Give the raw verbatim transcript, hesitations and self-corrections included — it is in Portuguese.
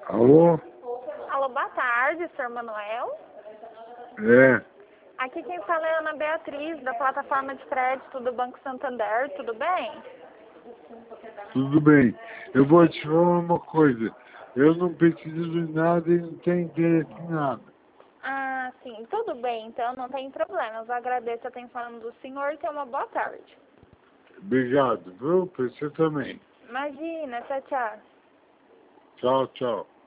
Alô? Alô, boa tarde, senhor Manuel. É, Aqui quem fala é a Ana Beatriz, da plataforma de crédito do Banco Santander, tudo bem? tudo bem. Eu vou te falar uma coisa. Eu não preciso de nada e não tenho interesse em nada. Ah, sim, tudo bem, então não tem problema. Eu agradeço a atenção do senhor e tenha uma boa tarde. Obrigado, viu? Pra você também. Imagina, tchau, tchau. Tchau, tchau.